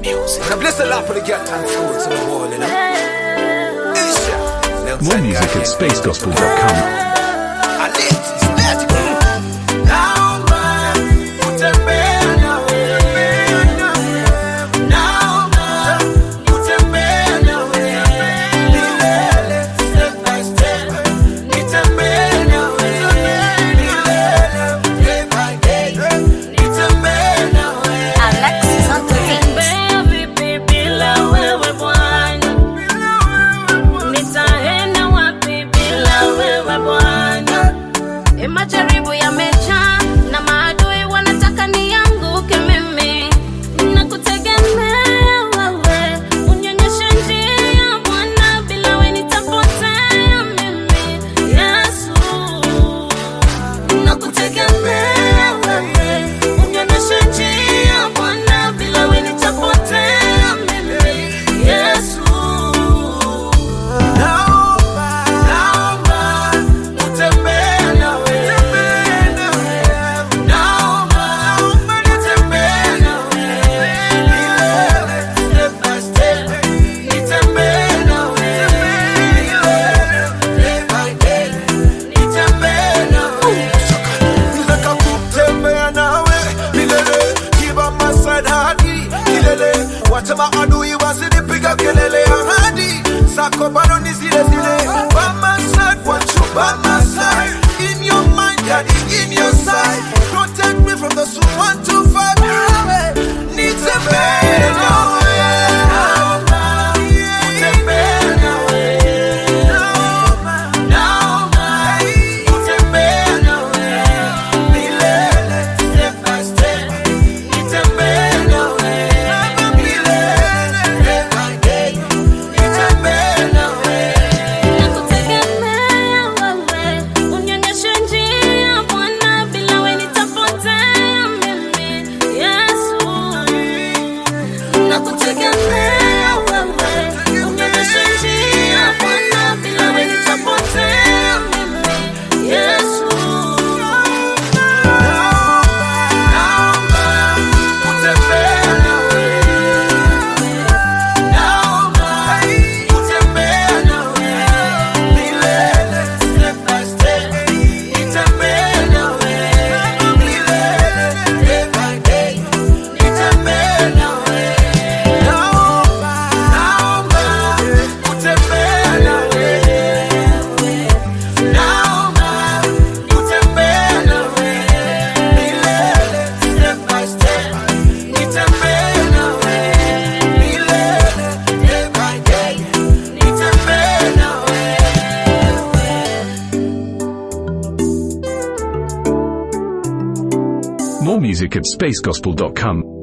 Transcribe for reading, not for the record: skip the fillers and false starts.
music. And I bless the Lord for the get and fruits of the wall, you know. More music at spacegospel.com. Majaribu yamejaa na maadui wanataka nianguke mimi. Nakutegemea wewe, unionyeshe njia Bwana, bila wewe nitapotea mimi. Yesu, nakutegemea wewe, unionyeshe njia Bwana, bila wewe nitapotea mimi. Yesu, watema adui wasinipiga kelele ahadi zako bado ni zile zile. By my side, want you by my side. In your mind, daddy, in your side. Protect me from those who want to fight me. Need to be More music at spacegospel.com.